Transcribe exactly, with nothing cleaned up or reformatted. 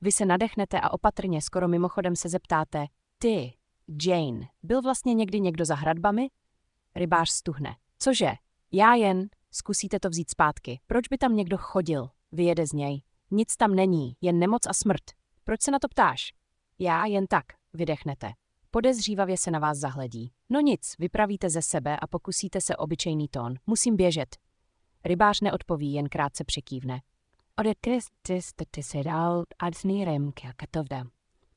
Vy se nadechnete a opatrně, skoro mimochodem se zeptáte, ty, Jane, byl vlastně někdy někdo za hradbami? Rybář stuhne. Cože? Já jen, zkusíte to vzít zpátky. Proč by tam někdo chodil? Vyjede z něj. Nic tam není, jen nemoc a smrt. Proč se na to ptáš? Já jen tak, vydechnete. Podezřívavě se na vás zahledí. No nic, vypravíte ze sebe a pokusíte se obyčejný tón. Musím běžet. Rybář neodpoví, jen krátce přikývne. Odekryst ty se dál a směrem k katovdám.